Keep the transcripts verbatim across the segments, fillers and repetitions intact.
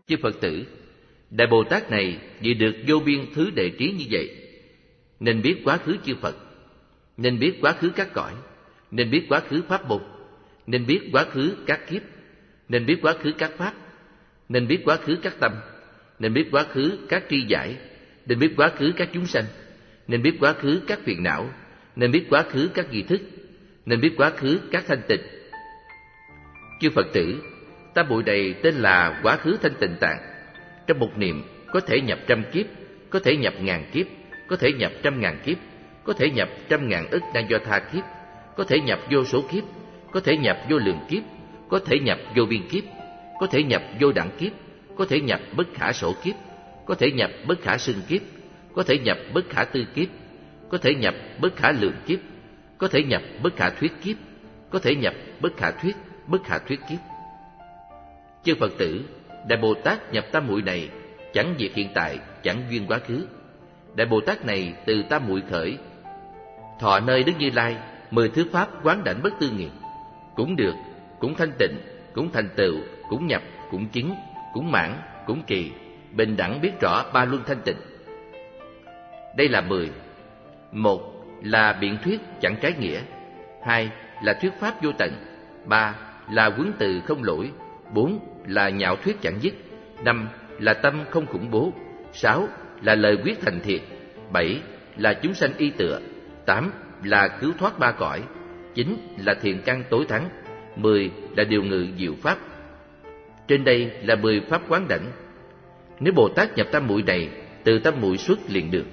Chư Phật tử, Đại Bồ Tát này vì được vô biên thứ đệ trí như vậy, nên biết quá khứ chư Phật, nên biết quá khứ các cõi, nên biết quá khứ pháp môn, nên biết quá khứ các kiếp, nên biết quá khứ các pháp, nên biết quá khứ các tâm, nên biết quá khứ các tri giải, nên biết quá khứ các chúng sanh, nên biết quá khứ các phiền não, nên biết quá khứ các nghi thức, nên biết quá khứ các thanh tịnh. Chư Phật tử, tam muội này tên là quá khứ thanh tịnh tạng. Trong một niệm có thể nhập trăm kiếp, có thể nhập ngàn kiếp, có thể nhập trăm ngàn kiếp, có thể nhập trăm ngàn ức na do tha kiếp, có thể nhập vô số kiếp, có thể nhập vô lượng kiếp, có thể nhập vô biên kiếp, có thể nhập vô đẳng kiếp, có thể nhập bất khả sổ kiếp, có thể nhập bất khả xưng kiếp, có thể nhập bất khả tư kiếp, có thể nhập bất khả lượng kiếp, có thể nhập bất khả thuyết kiếp, có thể nhập bất khả thuyết, bất khả thuyết kiếp. Chư Phật tử, Đại Bồ Tát nhập tam muội này chẳng việc hiện tại, chẳng duyên quá khứ. Đại Bồ Tát này từ tam muội khởi, thọ nơi Đức Như Lai, mười thứ pháp quán đảnh bất tư nghì, cũng được, cũng thanh tịnh, cũng thành tựu, cũng nhập, cũng chứng, cũng mãn, cũng trì, bình đẳng biết rõ ba luân thanh tịnh. Đây là mười. Một là biện thuyết chẳng trái nghĩa, hai là thuyết pháp vô tận, ba là huấn từ không lỗi, bốn là nhạo thuyết chẳng dứt, năm là tâm không khủng bố, sáu là lời quyết thành thiệt, bảy là chúng sanh y tựa, tám là cứu thoát ba cõi, chín là thiện căn tối thắng, mười là điều ngự diệu pháp. Trên đây là mười pháp quán đảnh. Nếu Bồ Tát nhập tam muội này, từ tam muội xuất liền được.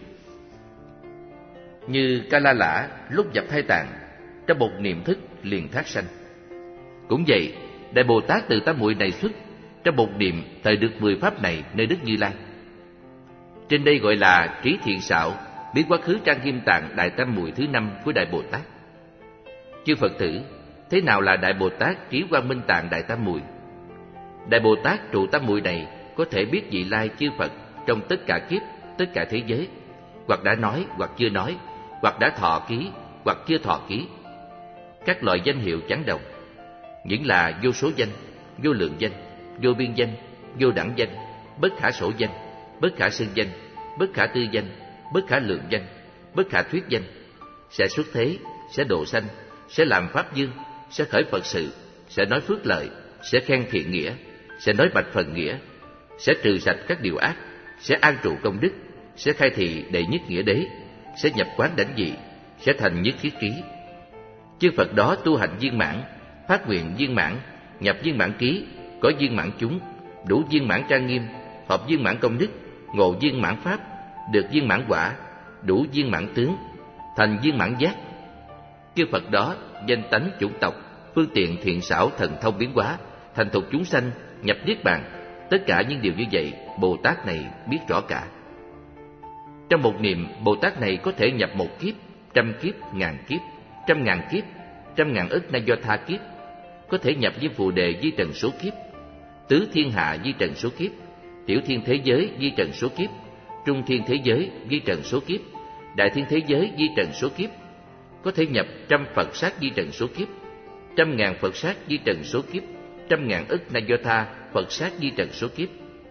Như Ca La Lã lúc nhập thai tạng, trong một niệm thức liền thác sanh. Cũng vậy, Đại Bồ Tát từ tam muội này xuất, trong một niệm thời được mười pháp này nơi Đức Như Lai. Trên đây gọi là trí thiện xảo, biết quá khứ trang nghiêm tạng đại tam muội thứ năm của Đại Bồ Tát. Chư Phật tử, thế nào là Đại Bồ Tát trí quang minh tạng đại tam muội? Đại Bồ Tát trụ tam muội này có thể biết vị lai chư Phật trong tất cả kiếp, tất cả thế giới, hoặc đã nói, hoặc chưa nói, hoặc đã thọ ký, hoặc chưa thọ ký. Các loại danh hiệu chẳng đồng, những là vô số danh, vô lượng danh, vô biên danh, vô đẳng danh, bất khả sổ danh, bất khả xưng danh, bất khả tư danh, bất khả lượng danh, bất khả thuyết danh. Sẽ xuất thế, sẽ độ sanh, sẽ làm pháp dương, sẽ khởi Phật sự, sẽ nói phước lợi, sẽ khen thiện nghĩa, sẽ nói bạch phần nghĩa, sẽ trừ sạch các điều ác, sẽ an trụ công đức, sẽ khai thị đệ nhất nghĩa đế, sẽ nhập quán đảnh dị, sẽ thành nhất thiết trí. Chư Phật đó tu hành viên mãn, phát nguyện viên mãn, nhập viên mãn trí, có viên mãn chúng, đủ viên mãn trang nghiêm, hợp viên mãn công đức, ngộ viên mãn pháp, được viên mãn quả, đủ viên mãn tướng, thành viên mãn giác. Chư Phật đó danh tánh chủng tộc, phương tiện thiện xảo thần thông biến hóa, thành thục chúng sanh, nhập niết bàn. Tất cả những điều như vậy, Bồ Tát này biết rõ cả. Trong một niệm, Bồ Tát này có thể nhập một kiếp, trăm kiếp, ngàn kiếp, trăm ngàn kiếp, trăm ngàn ức na do tha kiếp, có thể nhập với phù đề di trần số kiếp, tứ thiên hạ di trần số kiếp, tiểu thiên thế giới di trần số kiếp, trung thiên thế giới di trần số kiếp, đại thiên thế giới di trần số kiếp, có thể nhập trăm Phật sát di trần số kiếp, trăm ngàn Phật sát di trần số kiếp, trăm ngàn ức na do tha Phật sát di trần số kiếp,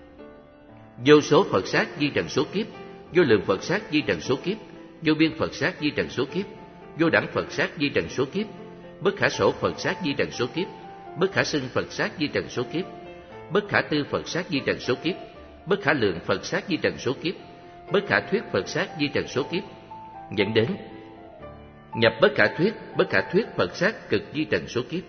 vô số Phật sát di trần số kiếp, vô lượng Phật sát di trần số kiếp, vô biên Phật sát di trần số kiếp, vô đẳng Phật sát di trần số kiếp, bất khả sổ Phật sát di trần số kiếp, bất khả xưng Phật sát di trần số kiếp, bất khả tư Phật sát di trần số kiếp, bất khả lượng Phật sát di trần số kiếp, bất khả thuyết Phật sát di trần số kiếp, dẫn đến nhập bất khả thuyết, bất khả thuyết Phật sát cực di trần số kiếp.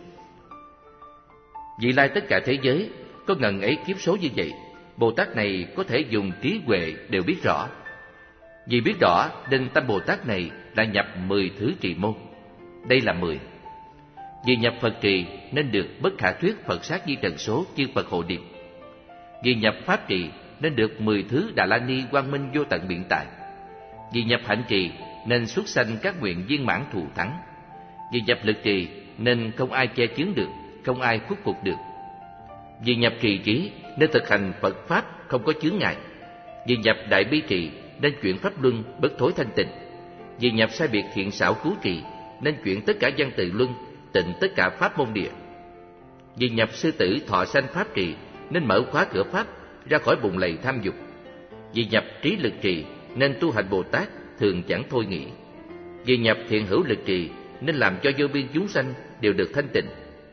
Vị lai tất cả thế giới có ngần ấy kiếp số như vậy, Bồ Tát này có thể dùng trí huệ đều biết rõ. Vì biết rõ nên tâm Bồ Tát này đã nhập mười thứ trì môn. Đây là mười. Vì nhập Phật trì nên được bất khả thuyết Phật sát di trần số chư Phật hộ niệm. Vì nhập Pháp trì nên được mười thứ Đà La Ni quang minh vô tận biện tại. Vì nhập hạnh trì nên xuất sanh các nguyện viên mãn thù thắng. Vì nhập lực trì nên không ai che chướng được, không ai khuất phục được. Vì nhập trì trí nên thực hành Phật Pháp không có chướng ngại. Vì nhập đại bi trì nên chuyển pháp luân bất thối thanh tịnh. Vì nhập sai biệt thiện xảo cứu trì nên chuyển tất cả văn từ luân, tịnh tất cả pháp môn địa. Vì nhập sư tử thọ sanh pháp trì nên mở khóa cửa pháp, ra khỏi bùn lầy tham dục. Vì nhập trí lực trì nên tu hành Bồ Tát thường chẳng thôi nghĩ. Vì nhập thiện hữu lực trì nên làm cho vô biên chúng sanh đều được thanh tịnh.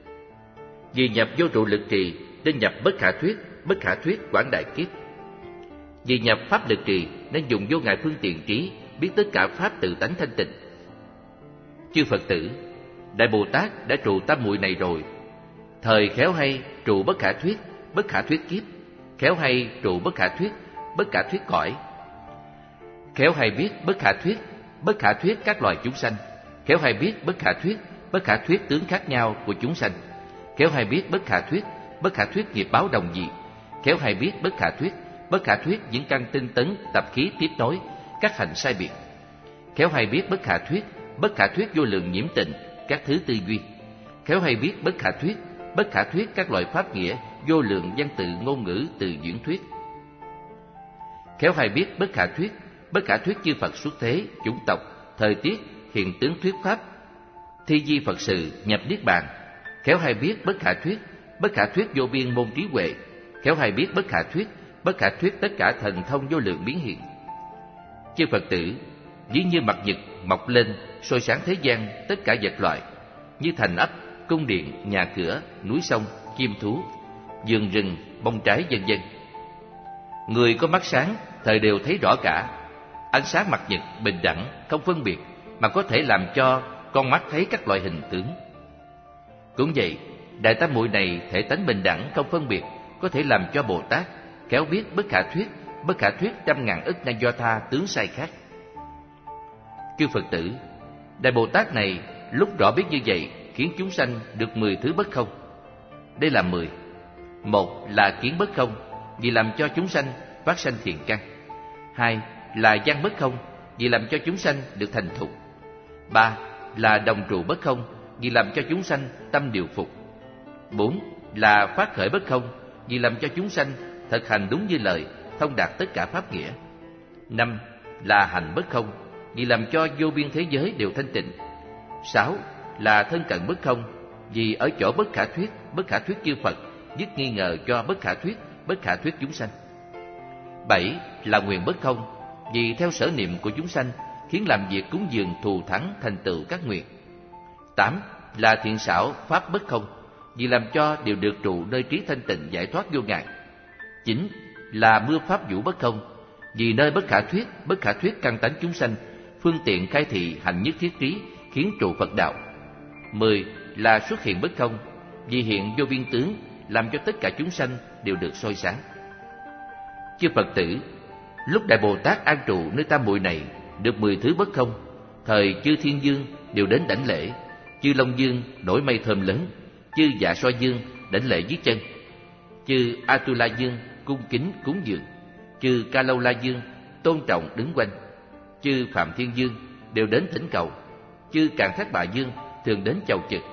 Vì nhập vô trụ lực trì nên nhập bất khả thuyết, bất khả thuyết quảng đại kiếp. Vì nhập pháp lực trì nên dùng vô ngại phương tiện trí biết tất cả pháp tự tánh thanh tịnh. Chư Phật tử, Đại Bồ Tát đã trụ tam muội này rồi. Thời khéo hay trụ bất khả thuyết, bất khả thuyết kiếp, khéo hay trụ bất khả thuyết, bất khả thuyết cõi. Khéo hay biết bất khả thuyết, bất khả thuyết các loài chúng sanh, khéo hay biết bất khả thuyết, bất khả thuyết tướng khác nhau của chúng sanh, khéo hay biết bất khả thuyết, bất khả thuyết nghiệp báo đồng dị, khéo hay biết bất khả thuyết, bất khả thuyết những căn tinh tấn tập khí tiếp nối, các hành sai biệt, khéo hay biết bất khả thuyết, bất khả thuyết vô lượng nhiễm tịnh, các thứ tư duy, khéo hay biết bất khả thuyết, bất khả thuyết các loại pháp nghĩa vô lượng văn tự ngôn ngữ từ diễn thuyết, khéo hay biết bất khả thuyết, bất khả thuyết chư Phật xuất thế, chủng tộc, thời tiết, hiện tướng thuyết pháp, thi di Phật sự, nhập niết bàn, khéo hay biết bất khả thuyết, bất khả thuyết vô biên môn trí huệ, khéo hay biết bất khả thuyết, bất khả thuyết tất cả thần thông vô lượng biến hiện. Chư Phật tử, ví như mặt nhật mọc lên soi sáng thế gian tất cả vật loại, như thành ấp, cung điện, nhà cửa, núi sông, chim thú, vườn rừng, bông trái vân vân. Người có mắt sáng thời đều thấy rõ cả. Ánh sáng mặt nhật bình đẳng, không phân biệt, mà có thể làm cho con mắt thấy các loại hình tướng. Cũng vậy, Đại Tam Muội này thể tánh bình đẳng, không phân biệt, có thể làm cho Bồ Tát khéo biết bất khả thuyết, bất khả thuyết trăm ngàn ức na do tha tướng sai khác. Chư Phật tử, Đại Bồ Tát này lúc rõ biết như vậy khiến chúng sanh được mười thứ bất không. Đây là mười. Một là kiến bất không, vì làm cho chúng sanh phát sanh thiện căn. Hai là văn bất không, vì làm cho chúng sanh được thành thục. Ba là đồng trụ bất không, vì làm cho chúng sanh tâm điều phục. Bốn là phát khởi bất không, vì làm cho chúng sanh thực hành đúng như lời, thông đạt tất cả pháp nghĩa. Năm là hành bất không, vì làm cho vô biên thế giới đều thanh tịnh. Sáu là thân cận bất không, vì ở chỗ bất khả thuyết, bất khả thuyết chư Phật dứt nghi ngờ cho bất khả thuyết, bất khả thuyết chúng sanh. Bảy là nguyện bất không, vì theo sở niệm của chúng sanh khiến làm việc cúng dường thù thắng thành tựu các nguyện. Tám là thiện xảo pháp bất không, vì làm cho đều được trụ nơi trí thanh tịnh giải thoát vô ngại. Chín là mưa pháp vũ bất không, vì nơi bất khả thuyết, bất khả thuyết căn tánh chúng sanh, phương tiện khai thị hành nhất thiết trí khiến trụ Phật đạo. Mười là xuất hiện bất không, vì hiện vô biên tướng làm cho tất cả chúng sanh đều được soi sáng. Chư Phật tử, lúc Đại Bồ Tát an trụ nơi tam muội này được mười thứ bất không, thời chư Thiên Dương đều đến đảnh lễ, chư Long Dương nổi mây thơm lớn, chư Dạ Xoa Dương đảnh lễ dưới chân, chư Atula Dương cung kính cúng dường, chư Ca Lâu La Dương tôn trọng đứng quanh, chư Phạm Thiên Dương đều đến thỉnh cầu, chư Càn Thác Bà Dương thường đến chầu trực,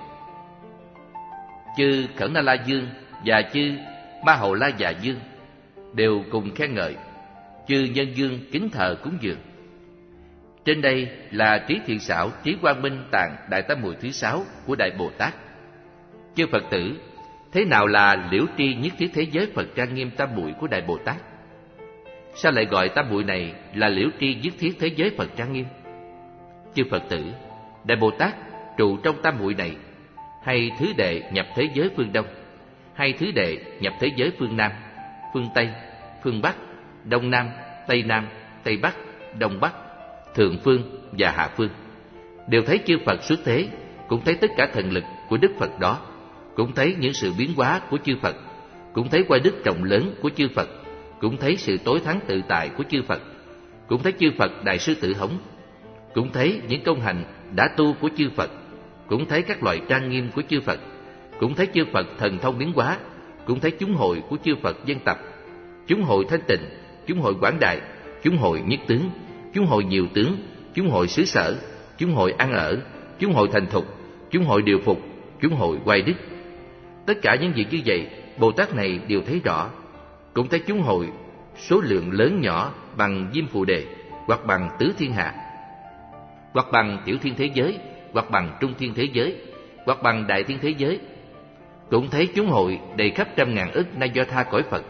chư Khẩn Na La Dương và chư Ma Hầu La Già Dương đều cùng khen ngợi, chư Nhân Dương kính thờ cúng dường. Trên đây là trí thiện xảo, trí quang minh tạng Đại Tam Muội thứ sáu của Đại Bồ Tát. Chư Phật tử, thế nào là liễu tri nhất thiết thế giới Phật trang nghiêm tam muội của Đại Bồ Tát? Sao lại gọi tam muội này là liễu tri nhất thiết thế giới Phật trang nghiêm? Chư Phật tử, Đại Bồ Tát trụ trong tam muội này, hay thứ đệ nhập thế giới phương Đông, hay thứ đệ nhập thế giới phương Nam, phương Tây, phương Bắc, Đông Nam, Tây Nam, Tây Bắc, Đông Bắc, Thượng Phương và Hạ Phương, đều thấy chư Phật xuất thế, cũng thấy tất cả thần lực của Đức Phật đó, cũng thấy những sự biến hóa của chư Phật, cũng thấy quay đức rộng lớn của chư Phật, cũng thấy sự tối thắng tự tại của chư Phật, cũng thấy chư Phật Đại Sư Tử Hống, cũng thấy những công hành đã tu của chư Phật, cũng thấy các loại trang nghiêm của chư Phật, cũng thấy chư Phật thần thông biến hóa, cũng thấy chúng hội của chư Phật dân tập, chúng hội thanh tịnh, chúng hội quảng đại, chúng hội nhất tướng, chúng hội nhiều tướng, chúng hội xứ sở, chúng hội ăn ở, chúng hội thành thục, chúng hội điều phục, chúng hội quay đức. Tất cả những việc như vậy, Bồ Tát này đều thấy rõ. Cũng thấy chúng hội số lượng lớn nhỏ bằng Diêm Phù Đề, hoặc bằng Tứ Thiên Hạ, hoặc bằng Tiểu Thiên thế giới, hoặc bằng Trung Thiên thế giới, hoặc bằng Đại Thiên thế giới. Cũng thấy chúng hội đầy khắp trăm ngàn ức na do tha cõi Phật,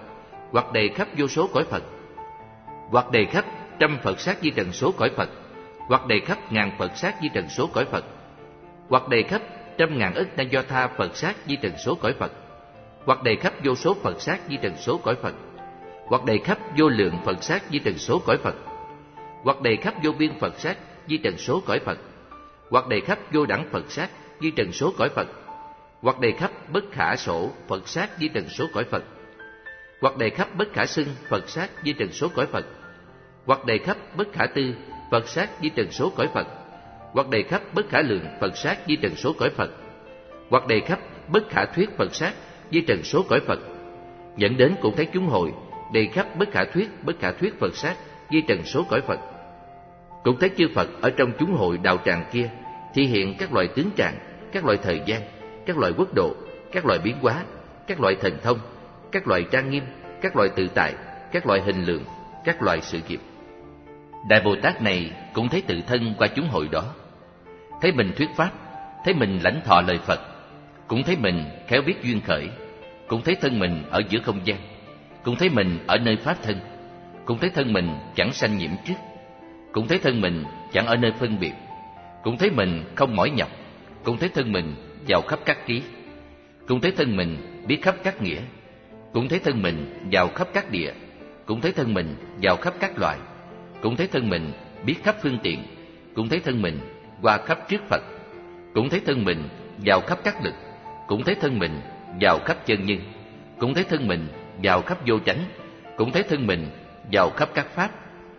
hoặc đầy khắp vô số cõi Phật, hoặc đầy khắp trăm Phật sát di trần số cõi Phật, hoặc đầy khắp ngàn Phật sát di trần số cõi Phật, hoặc đầy khắp trăm ngàn ức na do tha Phật sát di trần số cõi Phật, hoặc đầy khắp vô số Phật sát di trần số cõi Phật, hoặc đầy khắp vô lượng Phật sát di trần số cõi Phật, hoặc đầy khắp vô biên Phật sát di trần số cõi Phật, hoặc đầy khắp vô đẳng Phật sát di trần số cõi Phật, hoặc đầy khắp bất khả sổ Phật sát di trần số cõi Phật, hoặc đầy khắp bất khả xưng Phật sát di trần số cõi Phật, hoặc đầy khắp bất khả tư Phật sát di trần số cõi Phật, hoặc đầy khắp bất khả lượng Phật sát di trần số cõi Phật, hoặc đầy khắp bất khả thuyết Phật sát di trần số cõi Phật, dẫn đến cũng thấy chúng hội đầy khắp bất khả thuyết bất khả thuyết Phật sát di trần số cõi Phật. Cũng thấy chư Phật ở trong chúng hội đạo tràng kia thi hiện các loại tướng trạng, các loại thời gian, các loại quốc độ, các loại biến hóa, các loại thần thông, các loại trang nghiêm, các loại tự tại, các loại hình lượng, các loại sự nghiệp. Đại Bồ Tát này cũng thấy tự thân qua chúng hội đó, thấy mình thuyết pháp, thấy mình lãnh thọ lời Phật, cũng thấy mình khéo biết duyên khởi, cũng thấy thân mình ở giữa không gian, cũng thấy mình ở nơi pháp thân, cũng thấy thân mình chẳng sanh nhiễm trước, cũng thấy thân mình chẳng ở nơi phân biệt, cũng thấy mình không mỏi nhọc, cũng thấy thân mình vào khắp các trí, cũng thấy thân mình biết khắp các nghĩa, cũng thấy thân mình vào khắp các địa, cũng thấy thân mình vào khắp các loại, cũng thấy thân mình biết khắp phương tiện, cũng thấy thân mình qua khắp trước Phật, cũng thấy thân mình vào khắp các lực, cũng thấy thân mình vào khắp chân nhân, cũng thấy thân mình vào khắp vô chánh, cũng thấy thân mình vào khắp các pháp.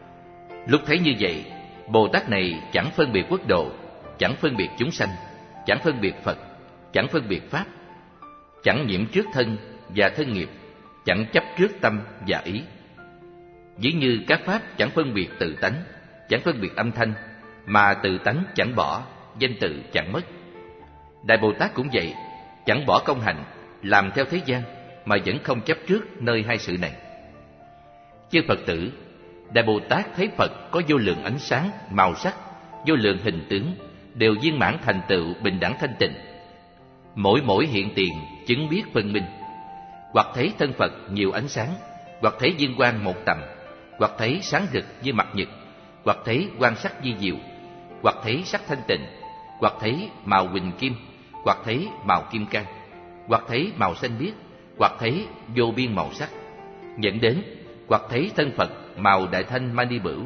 Lúc thấy như vậy, Bồ Tát này chẳng phân biệt quốc độ, chẳng phân biệt chúng sanh, chẳng phân biệt Phật, chẳng phân biệt pháp, chẳng nhiễm trước thân và thân nghiệp, chẳng chấp trước tâm và ý. Ví như các pháp chẳng phân biệt tự tánh, chẳng phân biệt âm thanh, mà tự tánh chẳng bỏ, danh tự chẳng mất. Đại Bồ Tát cũng vậy, chẳng bỏ công hạnh, làm theo thế gian, mà vẫn không chấp trước nơi hai sự này. Chư Phật tử, Đại Bồ Tát thấy Phật có vô lượng ánh sáng, màu sắc, vô lượng hình tướng, đều viên mãn thành tựu bình đẳng thanh tịnh. Mỗi mỗi hiện tiền chứng biết phân minh, hoặc thấy thân Phật nhiều ánh sáng, hoặc thấy viên quang một tầm, hoặc thấy sáng rực như mặt nhật, hoặc thấy quang sắc di diệu, hoặc thấy sắc thanh tịnh, hoặc thấy màu huỳnh kim, hoặc thấy màu kim cang, hoặc thấy màu xanh biếc, hoặc thấy vô biên màu sắc, dẫn đến hoặc thấy thân Phật màu đại thanh mani bửu,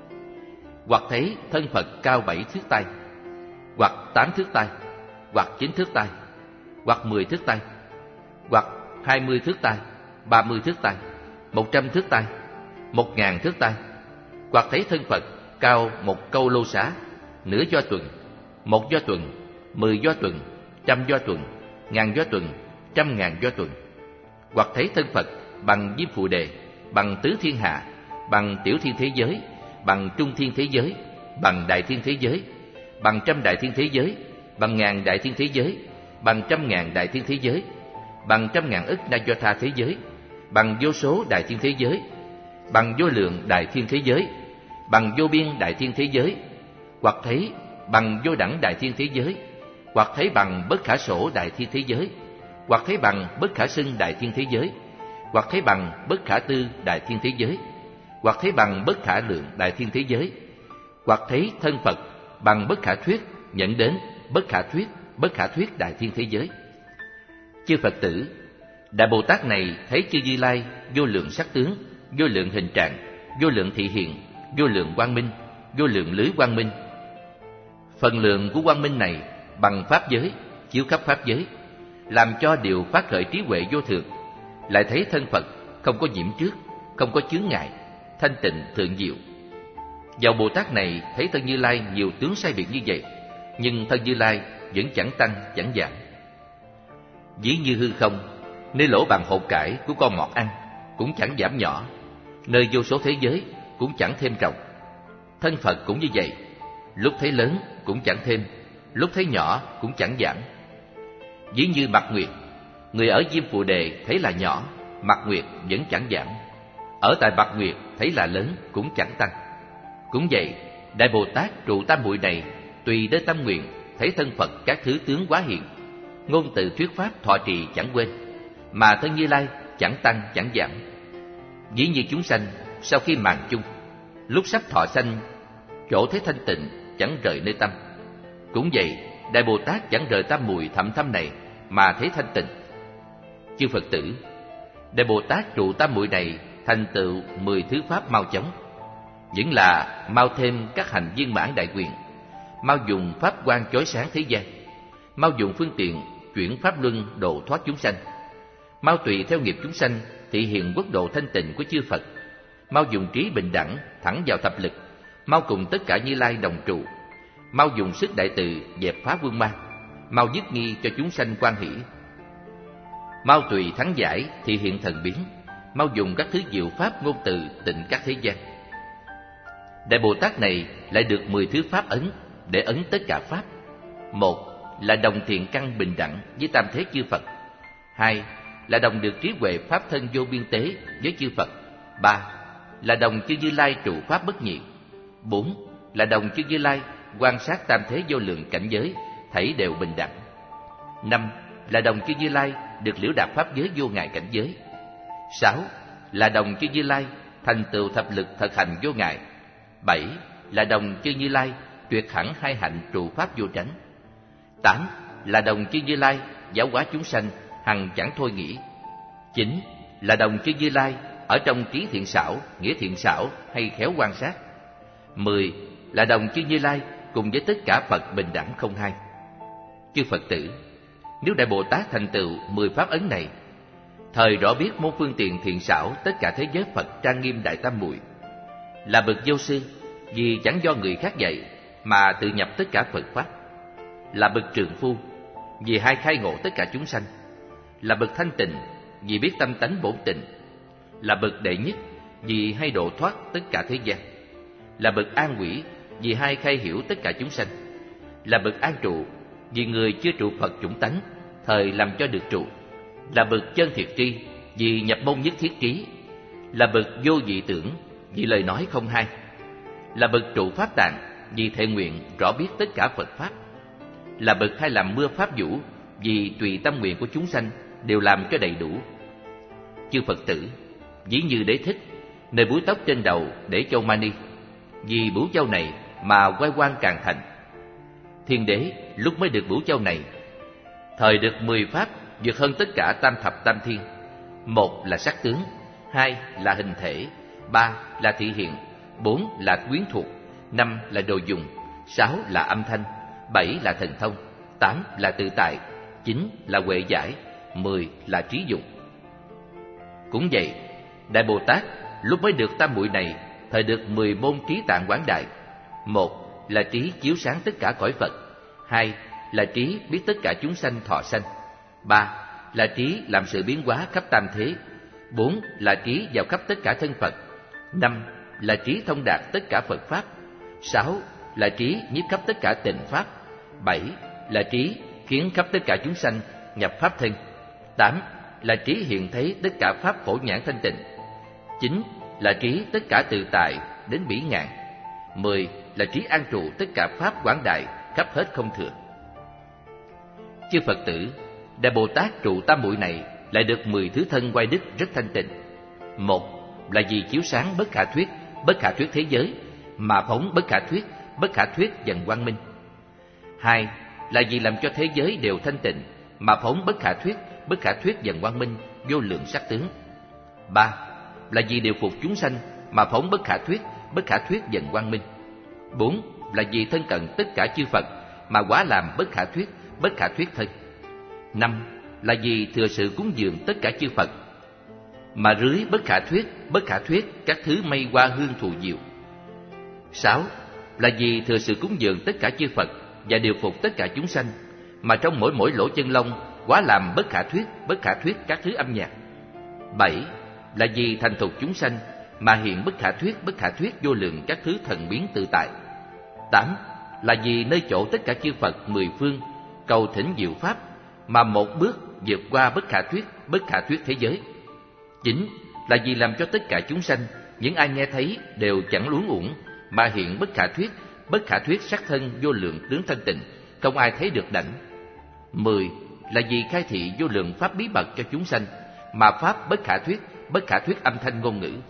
hoặc thấy thân Phật cao bảy thước tay, hoặc tám thước tay, hoặc chín thước tay, hoặc mười thước tay, hoặc hai mươi thước tay, ba mươi thước tay, một trăm thước tay, một ngàn thước tay, hoặc thấy thân Phật cao một câu lô xá, nửa do tuần, một do tuần, mười do tuần, trăm do tuần, ngàn do tuần, trăm ngàn do tuần, hoặc thấy thân Phật bằng diêm phù đề, bằng tứ thiên hạ, bằng tiểu thiên thế giới, bằng trung thiên thế giới, bằng đại thiên thế giới, bằng trăm đại thiên thế giới, bằng ngàn đại thiên thế giới, bằng trăm ngàn đại thiên thế giới, bằng trăm ngàn ức na do tha thế giới, bằng vô số đại thiên thế giới, bằng vô lượng đại thiên thế giới, bằng vô biên đại thiên thế giới, hoặc thấy bằng vô đẳng đại thiên thế giới, hoặc thấy bằng bất khả sổ đại thiên thế giới, hoặc thấy bằng bất khả xưng đại thiên thế giới, hoặc thấy bằng bất khả tư đại thiên thế giới, hoặc thấy bằng bất khả lượng đại thiên thế giới, hoặc thấy thân Phật bằng bất khả thuyết, dẫn đến bất khả thuyết, bất khả thuyết đại thiên thế giới. Chư Phật tử, Đại Bồ Tát này thấy chư Như Lai vô lượng sắc tướng, vô lượng hình trạng, vô lượng thị hiện, vô lượng quang minh, vô lượng lưới quang minh. Phần lượng của quang minh này bằng pháp giới, chiếu khắp pháp giới, làm cho điều phát khởi trí huệ vô thượng. Lại thấy thân Phật không có nhiễm trước, không có chướng ngại, thanh tịnh thượng diệu. Dầu Bồ Tát này thấy thân Như Lai nhiều tướng sai biệt như vậy, nhưng thân Như Lai vẫn chẳng tăng chẳng giảm. Ví như hư không, nơi lỗ bàn hột cải của con mọt ăn cũng chẳng giảm nhỏ, nơi vô số thế giới cũng chẳng thêm rộng. Thân Phật cũng như vậy, lúc thấy lớn cũng chẳng thêm, lúc thấy nhỏ cũng chẳng giảm. Ví như mặt nguyệt, người ở diêm phù đề thấy là nhỏ, mặt nguyệt vẫn chẳng giảm. Ở tại mặt nguyệt thấy là lớn cũng chẳng tăng. Cũng vậy, Đại Bồ Tát trụ tam muội này tùy đến tâm nguyện thấy thân Phật các thứ tướng hóa hiện, ngôn từ thuyết pháp thọ trì chẳng quên, mà thân Như Lai chẳng tăng chẳng giảm. Ví như chúng sanh sau khi màng chung, lúc sắp thọ sanh, chỗ thế thanh tịnh chẳng rời nơi tâm. Cũng vậy, Đại Bồ Tát chẳng rời tam muội thậm thâm này mà thấy thanh tịnh. Chư Phật tử, Đại Bồ Tát trụ tam muội này thành tựu mười thứ pháp mau chóng, vẫn là mau thêm các hành viên mãn đại quyền, mau dùng pháp quang chói sáng thế gian, mau dùng phương tiện chuyển pháp luân độ thoát chúng sanh, mau tùy theo nghiệp chúng sanh thị hiện quốc độ thanh tịnh của chư Phật, mau dùng trí bình đẳng thẳng vào thập lực, mau cùng tất cả Như Lai đồng trụ, mau dùng sức đại từ dẹp phá vương ma, mau dứt nghi cho chúng sanh quan hỷ, mau tùy thắng giải thị hiện thần biến, mau dùng các thứ diệu pháp ngôn từ tịnh các thế gian. Đại Bồ Tát này lại được mười thứ pháp ấn để ấn tất cả pháp. Một là đồng thiện căn bình đẳng với tam thế chư Phật. Hai là đồng được trí huệ pháp thân vô biên tế với chư Phật. Ba là đồng chư Như Lai trụ pháp bất nhị. Bốn là đồng chư Như Lai quan sát tam thế vô lượng cảnh giới thảy đều bình đẳng. Năm là đồng chư Như Lai được liễu đạt pháp giới vô ngại cảnh giới. Sáu là đồng chư Như Lai thành tựu thập lực thực hành vô ngại. Bảy là đồng chư Như Lai tuyệt hẳn hai hạnh trụ pháp vô tránh. Tám là đồng chư Như Lai giáo hóa chúng sanh hằng chẳng thôi nghĩ. Chín là đồng chư Như Lai ở trong trí thiện xảo, nghĩa thiện xảo hay khéo quan sát. Mười là đồng chư Như Lai cùng với tất cả Phật bình đẳng không hai. Chư Phật tử, nếu Đại Bồ Tát thành tựu mười pháp ấn này, thời rõ biết môn phương tiện thiện xảo tất cả thế giới Phật trang nghiêm đại tam muội, là bậc vô sư vì chẳng do người khác dạy mà tự nhập tất cả Phật pháp, là bậc trượng phu vì hay khai ngộ tất cả chúng sanh, là bậc thanh tịnh vì biết tâm tánh bổn tịnh, là bậc đệ nhất vì hay độ thoát tất cả thế gian, là bậc an quỷ vì hay khai hiểu tất cả chúng sanh, là bậc an trụ vì người chưa trụ Phật chủng tánh thời làm cho được trụ, là bậc chân thiệt tri vì nhập môn nhất thiết trí, là bậc vô dị tưởng vì lời nói không hai, là bậc trụ pháp tạng vì thệ nguyện rõ biết tất cả Phật pháp, là bậc hay làm mưa pháp vũ vì tùy tâm nguyện của chúng sanh đều làm cho đầy đủ. Chư Phật tử, ví như Đế Thích nơi búi tóc trên đầu để châu mani, vì bửu châu này mà quay quan càng thành. Thiên đế lúc mới được bửu châu này, thời được mười pháp vượt hơn tất cả tam thập tam thiên. Một là sắc tướng, hai là hình thể, ba là thị hiện, bốn là quyến thuộc, năm là đồ dùng, sáu là âm thanh, bảy là thần thông, tám là tự tại, chín là huệ giải, mười là trí dụng. Cũng vậy, Đại Bồ Tát lúc mới được tam muội này, thời được mười môn trí tạng quảng đại. Một là trí chiếu sáng tất cả cõi Phật, hai là trí biết tất cả chúng sanh thọ sanh, ba là trí làm sự biến hóa khắp tam thế, bốn là trí vào khắp tất cả thân Phật, năm là trí thông đạt tất cả Phật pháp, sáu là trí nhiếp khắp tất cả tịnh pháp, bảy là trí khiến khắp tất cả chúng sanh nhập pháp thân, tám là trí hiện thấy tất cả pháp phổ nhãn thanh tịnh, chín là trí tất cả tự tại đến bỉ ngạn, mười là trí an trụ tất cả pháp quảng đại khắp hết không thừa. Chư Phật tử, Đại Bồ Tát trụ tam muội này lại được mười thứ thân oai đức rất thanh tịnh. Một là vì chiếu sáng bất khả thuyết, bất khả thuyết thế giới mà phóng bất khả thuyết, bất khả thuyết dần quang minh. Hai là vì làm cho thế giới đều thanh tịnh mà phóng bất khả thuyết, bất khả thuyết dần quang minh vô lượng sắc tướng. Ba là vì điều phục chúng sanh mà phóng bất khả thuyết, bất khả thuyết dần quang minh. Bốn là vì thân cận tất cả chư Phật mà hóa làm bất khả thuyết, bất khả thuyết thân. Năm là vì thừa sự cúng dường tất cả chư Phật mà rưới bất khả thuyết, bất khả thuyết các thứ mây hoa hương thù diệu. Sáu là vì thừa sự cúng dường tất cả chư Phật và điều phục tất cả chúng sanh mà trong mỗi mỗi lỗ chân lông hóa làm bất khả thuyết, bất khả thuyết các thứ âm nhạc. Bảy là vì thành thục chúng sanh mà hiện bất khả thuyết, bất khả thuyết vô lượng các thứ thần biến tự tại. Tám là vì nơi chỗ tất cả chư Phật mười phương cầu thỉnh diệu pháp mà một bước vượt qua bất khả thuyết, bất khả thuyết thế giới. Chín là vì làm cho tất cả chúng sanh, những ai nghe thấy đều chẳng luống uổng mà hiện bất khả thuyết, bất khả thuyết sắc thân vô lượng tướng thanh tịnh, không ai thấy được đảnh. Mười là vì khai thị vô lượng pháp bí mật cho chúng sanh mà pháp bất khả thuyết, bất khả thuyết âm thanh ngôn ngữ.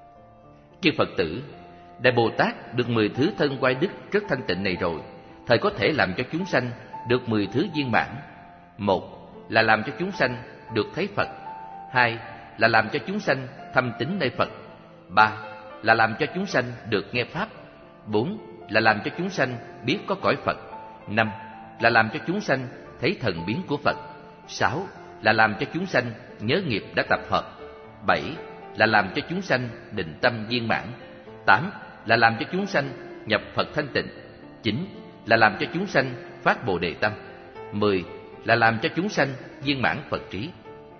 Chư Phật tử, Đại Bồ Tát được mười thứ thân oai đức rất thanh tịnh này rồi, thời có thể làm cho chúng sanh được mười thứ viên mãn. Một là làm cho chúng sanh được thấy Phật. Hai là làm cho chúng sanh thâm tín nơi Phật. Ba là làm cho chúng sanh được nghe Pháp. Bốn là làm cho chúng sanh biết có cõi Phật. Năm là làm cho chúng sanh thấy thần biến của Phật. Sáu là làm cho chúng sanh nhớ nghiệp đã tập hợp. Bảy là làm cho chúng sanh định tâm viên mãn. Tám là làm cho chúng sanh nhập Phật thanh tịnh. Chín là làm cho chúng sanh phát Bồ Đề tâm. Mười là làm cho chúng sanh viên mãn Phật trí.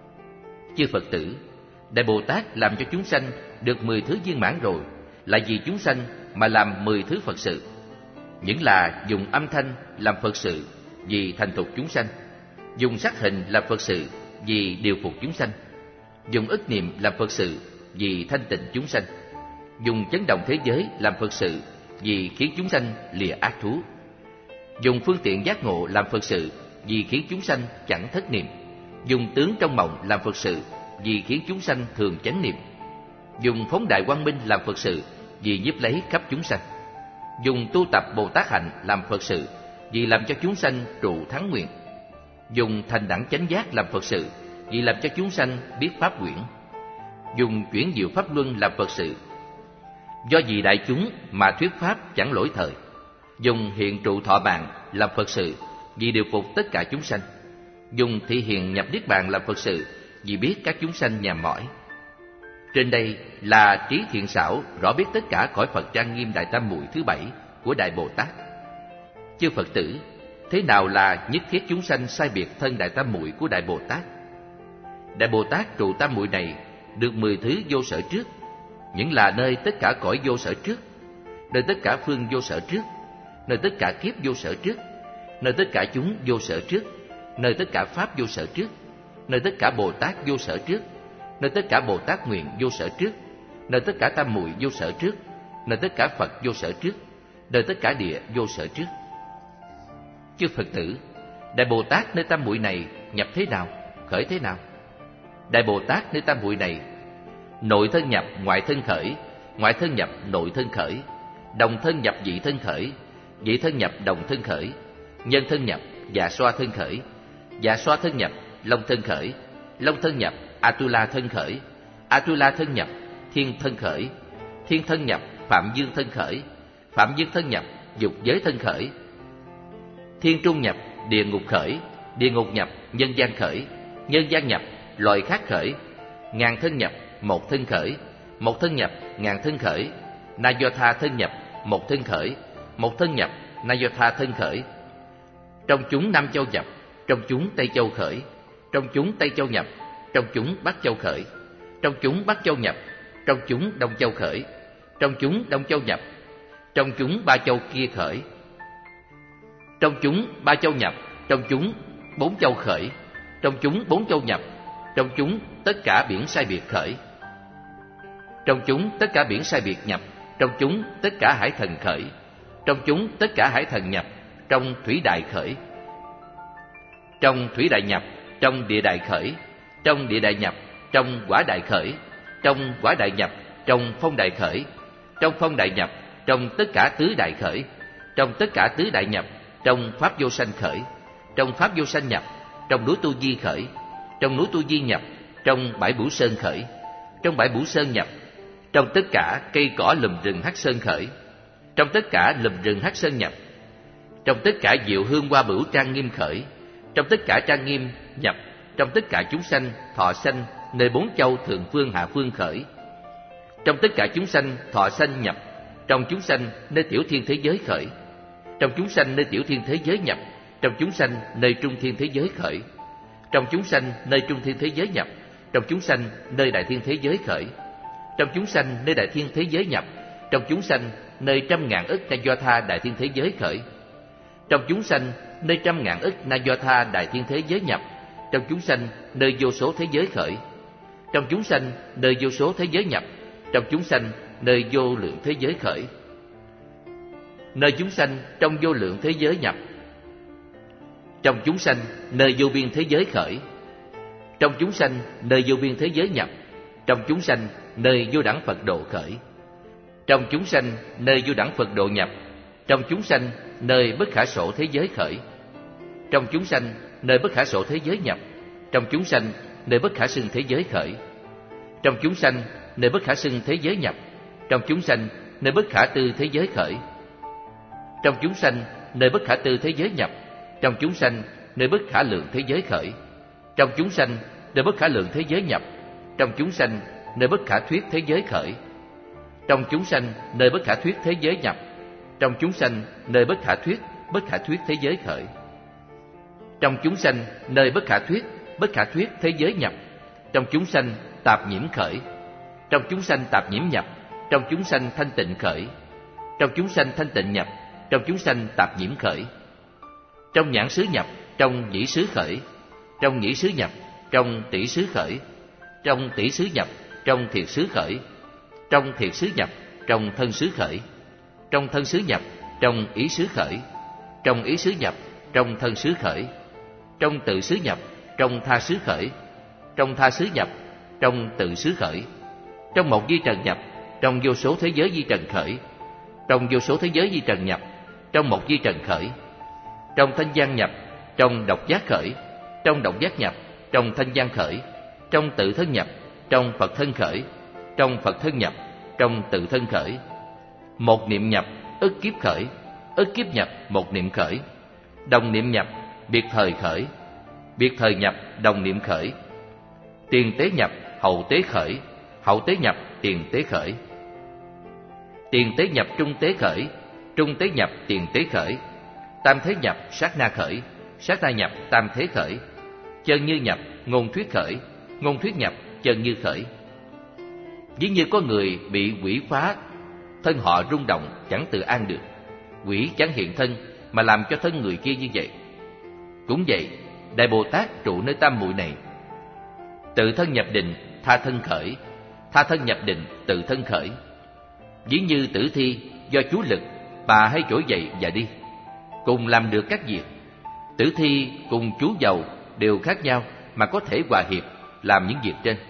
Chư Phật tử, Đại Bồ Tát làm cho chúng sanh được mười thứ viên mãn rồi, là vì chúng sanh mà làm mười thứ Phật sự. Những là dùng âm thanh làm Phật sự vì thành thục chúng sanh, dùng sắc hình làm Phật sự vì điều phục chúng sanh, dùng ức niệm làm Phật sự vì thanh tịnh chúng sanh, dùng chấn động thế giới làm Phật sự vì khiến chúng sanh lìa ác thú, dùng phương tiện giác ngộ làm Phật sự vì khiến chúng sanh chẳng thất niệm, dùng tướng trong mộng làm Phật sự vì khiến chúng sanh thường chánh niệm, dùng phóng đại quang minh làm Phật sự vì nhiếp lấy khắp chúng sanh, dùng tu tập Bồ Tát hạnh làm Phật sự vì làm cho chúng sanh trụ thắng nguyện, dùng thành đẳng chánh giác làm Phật sự vì làm cho chúng sanh biết pháp quyển, dùng chuyển diệu pháp luân làm Phật sự do vì đại chúng mà thuyết pháp chẳng lỗi thời, dùng hiện trụ thọ bàn làm Phật sự vì điều phục tất cả chúng sanh, dùng thị hiện nhập niết bàn làm Phật sự vì biết các chúng sanh nhàm mỏi. Trên đây là trí thiện xảo rõ biết tất cả cõi Phật trang nghiêm Đại Tam Muội thứ bảy của Đại Bồ Tát. Chư Phật tử, thế nào là nhất thiết chúng sanh sai biệt thân Đại Tam Muội của Đại Bồ Tát? Đại Bồ Tát trụ tam muội này được mười thứ vô sở trước, những là nơi tất cả cõi vô sở trước, nơi tất cả phương vô sở trước, nơi tất cả kiếp vô sở trước, nơi tất cả chúng vô sở trước, nơi tất cả pháp vô sở trước, nơi tất cả Bồ Tát vô sở trước, nơi tất cả Bồ Tát nguyện vô sở trước, nơi tất cả tam muội vô sở trước, nơi tất cả Phật vô sở trước, nơi tất cả địa vô sở trước. Chư Phật tử, Đại Bồ Tát nơi tam muội này nhập thế nào, khởi thế nào? Đại Bồ Tát nơi tam muội này, nội thân nhập ngoại thân khởi, ngoại thân nhập nội thân khởi, đồng thân nhập dị thân khởi, dị thân nhập đồng thân khởi, nhân thân nhập dạ xoa thân khởi, dạ xoa thân nhập long thân khởi, long thân nhập Atula thân khởi, Atula thân nhập thiên thân khởi, thiên thân nhập phạm dương thân khởi, phạm dương thân nhập dục giới thân khởi, thiên trung nhập địa ngục khởi, địa ngục nhập nhân gian khởi, nhân gian nhập loài khác khởi, ngàn thân nhập một thân khởi, một thân nhập ngàn thân khởi, na do tha thân nhập một thân khởi, một thân nhập na do tha thân khởi. Trong chúng Nam Châu nhập, trong chúng Tây Châu khởi, trong chúng Tây Châu nhập, trong chúng Bắc Châu khởi, trong chúng Bắc Châu nhập, trong chúng Đông Châu khởi, trong chúng Đông Châu nhập, trong chúng Ba Châu kia khởi, trong chúng Ba Châu nhập, trong chúng Bốn Châu khởi, trong chúng Bốn Châu nhập, trong chúng tất cả biển sai biệt khởi, trong chúng tất cả biển sai biệt nhập, trong chúng tất cả hải thần khởi, trong chúng tất cả hải thần nhập, trong thủy đại khởi, trong thủy đại nhập, trong địa đại khởi, trong địa đại nhập, trong quả đại khởi, trong quả đại nhập, trong phong đại khởi, trong phong đại nhập, trong tất cả tứ đại khởi, trong tất cả tứ đại nhập, trong pháp vô sanh khởi, trong pháp vô sanh nhập, trong núi Tu Di khởi, trong núi Tu Di nhập, trong bãi Bửu Sơn khởi, trong bãi Bửu Sơn nhập, trong tất cả cây cỏ lùm rừng Hắc Sơn khởi, trong tất cả lùm rừng Hắc Sơn nhập, trong tất cả diệu hương hoa bửu trang nghiêm khởi, trong tất cả trang nghiêm nhập, trong tất cả chúng sanh thọ sanh nơi bốn châu thượng phương hạ phương khởi, trong tất cả chúng sanh thọ sanh nhập, trong chúng sanh nơi tiểu thiên thế giới khởi, trong chúng sanh nơi tiểu thiên thế giới nhập, trong chúng sanh nơi trung thiên thế giới khởi, trong chúng sanh nơi trung thiên thế giới nhập, trong chúng sanh nơi đại thiên thế giới khởi, trong chúng sanh nơi đại thiên thế giới nhập, trong chúng sanh nơi trăm ngàn ức na do tha đại thiên thế giới khởi, trong chúng sanh nơi trăm ngàn ức na do tha đại thiên thế giới nhập, trong chúng sanh nơi vô số thế giới khởi, trong chúng sanh nơi vô số thế giới nhập, trong chúng sanh nơi vô lượng thế giới khởi, nơi chúng sanh trong vô lượng thế giới nhập, trong chúng sanh nơi vô biên thế giới khởi, trong chúng sanh nơi vô biên thế giới nhập, trong chúng sanh nơi vô đẳng Phật độ khởi, trong chúng sanh nơi vô đẳng Phật độ nhập, trong chúng sanh nơi bất khả sổ thế giới khởi, trong chúng sanh nơi bất khả sổ thế giới nhập, trong chúng sanh nơi bất khả xưng thế giới khởi, trong chúng sanh nơi bất khả xưng thế giới nhập, trong chúng sanh nơi bất khả tư thế giới khởi, trong chúng sanh nơi bất khả tư thế giới nhập, trong chúng sanh nơi bất khả lượng thế giới khởi, trong chúng sanh nơi bất khả lượng thế giới nhập, trong chúng sanh nơi bất khả thuyết thế giới khởi, trong chúng sanh nơi bất khả thuyết thế giới nhập, trong chúng sanh nơi bất khả thuyết bất khả thuyết thế giới khởi, trong chúng sanh nơi bất khả thuyết bất khả thuyết thế giới nhập, trong chúng sanh tạp nhiễm khởi, trong chúng sanh tạp nhiễm nhập, trong chúng sanh thanh tịnh khởi, trong chúng sanh thanh tịnh nhập, trong chúng sanh tạp nhiễm khởi, trong nhãn xứ nhập, trong nhĩ xứ khởi, trong nhĩ xứ nhập, trong tỷ xứ khởi, trong tỷ xứ nhập, trong thiệt xứ khởi, trong thiệt xứ nhập, trong thân xứ khởi, trong thân xứ nhập, trong ý xứ khởi, trong ý xứ nhập, trong thân xứ khởi, trong tự xứ nhập, trong tha xứ khởi, trong tha xứ nhập, trong tự xứ khởi, trong một vi trần nhập, trong vô số thế giới vi trần khởi, trong vô số thế giới vi trần nhập, trong một vi trần khởi, trong thanh gian nhập, trong độc giác khởi, trong độc giác nhập, trong thanh gian khởi, trong tự thân nhập, trong Phật thân khởi, trong Phật thân nhập, trong tự thân khởi. Một niệm nhập, ức kiếp khởi, ức kiếp nhập, một niệm khởi. Đồng niệm nhập, biệt thời khởi, biệt thời nhập, đồng niệm khởi. Tiền tế nhập, hậu tế khởi, hậu tế nhập, tiền tế khởi. Tiền tế nhập, trung tế khởi, trung tế nhập, tiền tế khởi. Tam thế nhập, sát na khởi, sát na nhập, tam thế khởi. Chân như nhập, ngôn thuyết khởi, ngôn thuyết nhập, chân như khởi. Ví như có người bị quỷ phá, thân họ rung động, chẳng tự an được. Quỷ chẳng hiện thân mà làm cho thân người kia như vậy. Cũng vậy, Đại Bồ Tát trụ nơi tam muội này, tự thân nhập định, tha thân khởi, tha thân nhập định, tự thân khởi. Ví như tử thi do chú lực, bà hay trỗi dậy và đi, cùng làm được các việc. Tử thi cùng chú dầu đều khác nhau mà có thể hòa hiệp làm những việc trên.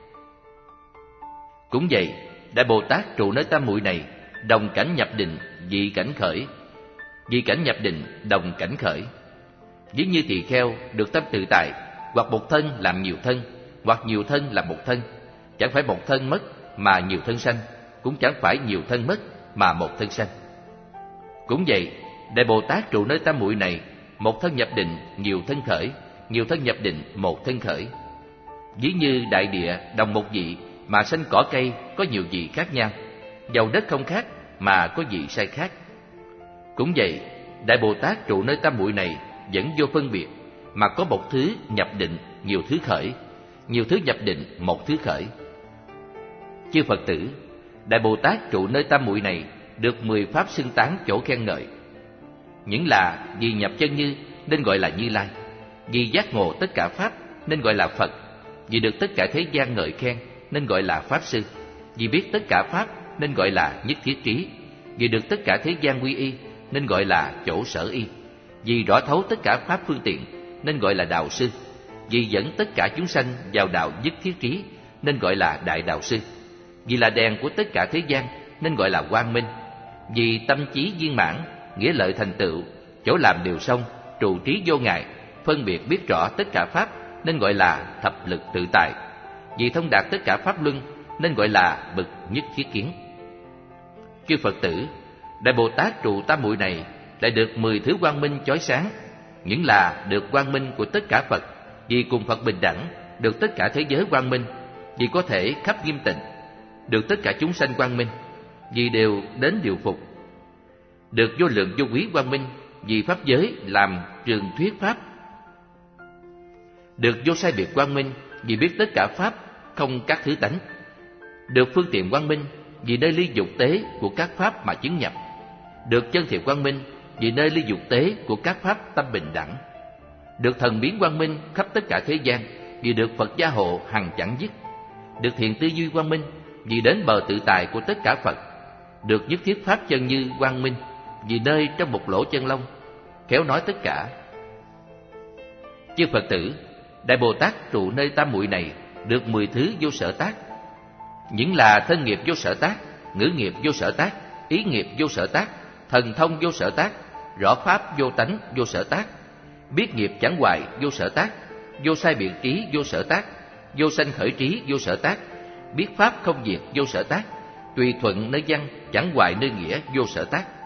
Cũng vậy, Đại Bồ Tát trụ nơi tam muội này, đồng cảnh nhập định, dị cảnh khởi, dị cảnh nhập định, đồng cảnh khởi. Ví như tỳ kheo được tâm tự tại, hoặc một thân làm nhiều thân, hoặc nhiều thân làm một thân. Chẳng phải một thân mất mà nhiều thân sanh, cũng chẳng phải nhiều thân mất mà một thân sanh. Cũng vậy, Đại Bồ Tát trụ nơi tam muội này, một thân nhập định, nhiều thân khởi, nhiều thân nhập định, một thân khởi. Ví như đại địa đồng một vị mà sanh cỏ cây có nhiều vị khác nhau, dầu đất không khác mà có vị sai khác. Cũng vậy, Đại Bồ Tát trụ nơi tam muội này vẫn vô phân biệt, mà có một thứ nhập định, nhiều thứ khởi, nhiều thứ nhập định, một thứ khởi. Chư Phật tử, Đại Bồ Tát trụ nơi tam muội này được mười pháp xưng tán chỗ khen ngợi. Những là vì nhập chân như nên gọi là Như Lai, vì giác ngộ tất cả pháp nên gọi là Phật, vì được tất cả thế gian ngợi khen nên gọi là Pháp Sư, vì biết tất cả pháp nên gọi là Nhất Thiết Trí, vì được tất cả thế gian quy y nên gọi là Chỗ Sở Y, vì rõ thấu tất cả pháp phương tiện nên gọi là Đạo Sư, vì dẫn tất cả chúng sanh vào đạo Nhất Thiết Trí nên gọi là Đại Đạo Sư, vì là đèn của tất cả thế gian nên gọi là Quang Minh, vì tâm trí viên mãn, nghĩa lợi thành tựu, chỗ làm đều xong, trụ trí vô ngại, phân biệt biết rõ tất cả pháp nên gọi là Thập Lực Tự Tại, vì thông đạt tất cả pháp luân nên gọi là Bậc Nhất Thiết Kiến. Chư Phật tử, Đại Bồ Tát trụ tam muội này lại được mười thứ quang minh chói sáng. Những là được quang minh của tất cả Phật, vì cùng Phật bình đẳng, được tất cả thế giới quang minh, vì có thể khắp nghiêm tịnh, được tất cả chúng sanh quang minh, vì đều đến điều phục, được vô lượng vô quý quang minh, vì pháp giới làm trường thuyết pháp, được vô sai biệt quang minh, vì biết tất cả pháp không các thứ tánh, được phương tiện quang minh, vì nơi ly dục tế của các pháp mà chứng nhập, được chân thiện quang minh, vì nơi ly dục tế của các pháp tâm bình đẳng, được thần biến quang minh khắp tất cả thế gian, vì được Phật gia hộ hằng chẳng dứt, được thiện tư duy quang minh, vì đến bờ tự tại của tất cả Phật, được nhất thiết pháp chân như quang minh, vì nơi trong một lỗ chân lông khéo nói tất cả. Chư Phật tử, Đại Bồ Tát trụ nơi tam muội này được mười thứ vô sở tác, Những là thân nghiệp vô sở tác, ngữ nghiệp vô sở tác, ý nghiệp vô sở tác, thần thông vô sở tác, rõ pháp vô tánh vô sở tác, biết nghiệp chẳng hoại vô sở tác, vô sai biệt trí vô sở tác, vô sanh khởi trí vô sở tác, biết pháp không diệt vô sở tác, tùy thuận nơi văn chẳng hoại nơi nghĩa vô sở tác.